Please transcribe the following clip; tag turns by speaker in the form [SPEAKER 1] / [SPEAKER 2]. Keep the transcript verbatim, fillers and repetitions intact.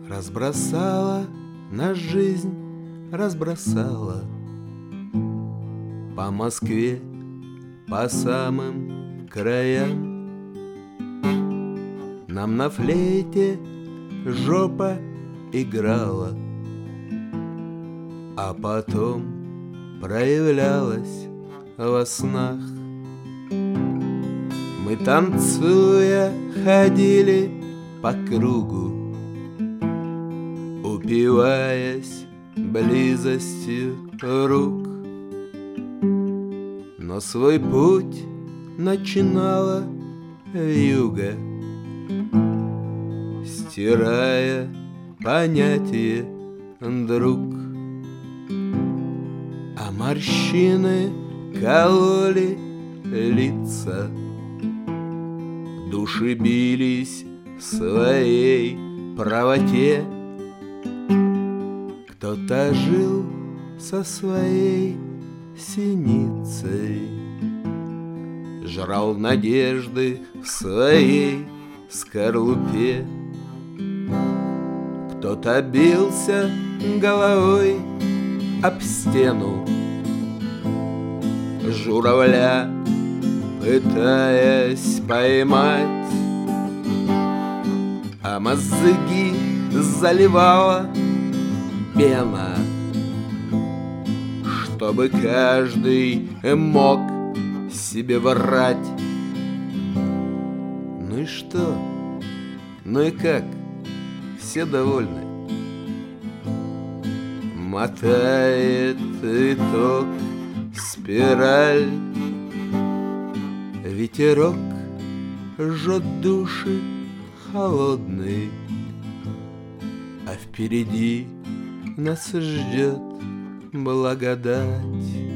[SPEAKER 1] Разбросала нас жизнь, разбросала по Москве, по самым краям. Нам на флейте жопа играла, а потом проявлялась во снах. Мы, танцуя, ходили по кругу, упиваясь близостью рук. Но свой путь начинала вьюга, стирая понятие друг. А морщины кололи лица, души бились в своей правоте. Кто-то жил со своей синицей, жрал надежды в своей скорлупе. Кто-то бился головой об стену, журавля пытаясь поймать, а мозги заливала пена, чтобы каждый мог себе врать. Ну и что? Ну и как? Все довольны. Мотает итог спираль, ветерок жжет души холодный, а впереди нас ждет благодать.